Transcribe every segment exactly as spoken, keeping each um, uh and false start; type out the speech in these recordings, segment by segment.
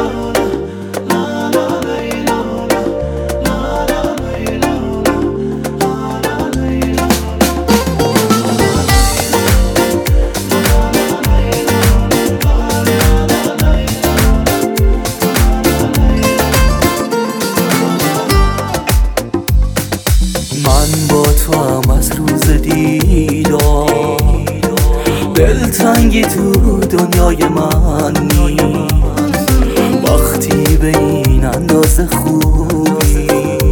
من با تو هم از روز دیدار دلتنگی تو دنیای من نیست. وقتی به این اندازه خوبی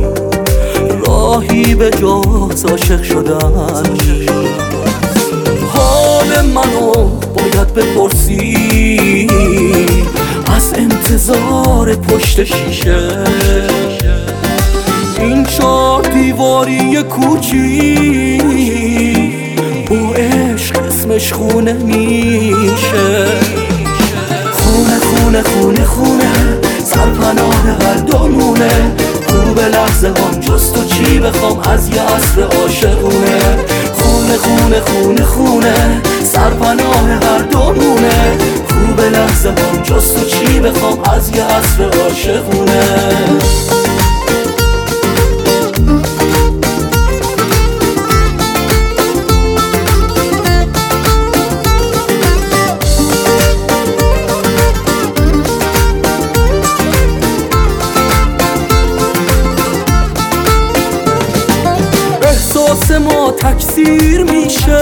راهی به جز عاشق شدن نیست. حال منو باید بپرسی از انتظار پشت شیشه. این چار دیواری کوچی با عشق اسمش خونه میشه. خونه خونه خونه خونه سرپناه هر دامونه. خوب لحظه هم جز تو چی بخوام از یه عصر عاشقونه. خونه خونه خونه خونه سرپناه هر دامونه. خوب لحظه هم جز تو چی بخوام از یه عصر عاشقونه. احساس ما تکثیر میشه.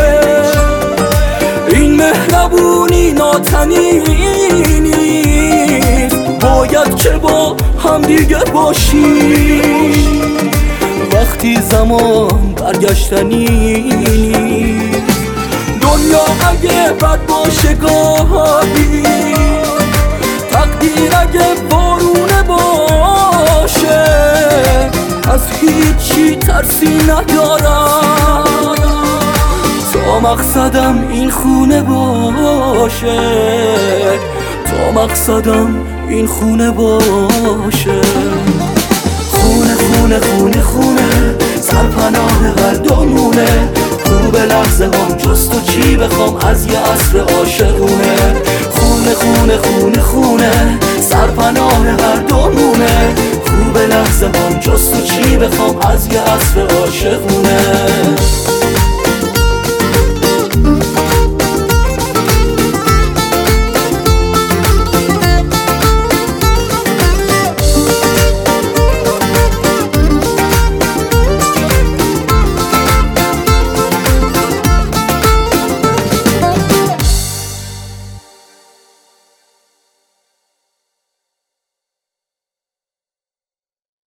این مهربونی ناتنی نیست. باید که با هم دیگه باشیم وقتی زمان برگشتنی نیست. دنیا اگه بد باشه گاهی تقدیر اگه بارونه باشه از هیچی ترسی ندارم تا مقصدم این خونه باشه. تا مقصدم این خونه باشه. خونه خونه خونه خونه سرپناه هر دامونه. خوب لحظه هم جز تو چی بخوام از یه عصر عاشقونه. خونه خونه خونه خونه سرپناه هر دامونه. خوب لحظه هم جز تو چی بخوام از یه عصر عاشقونه.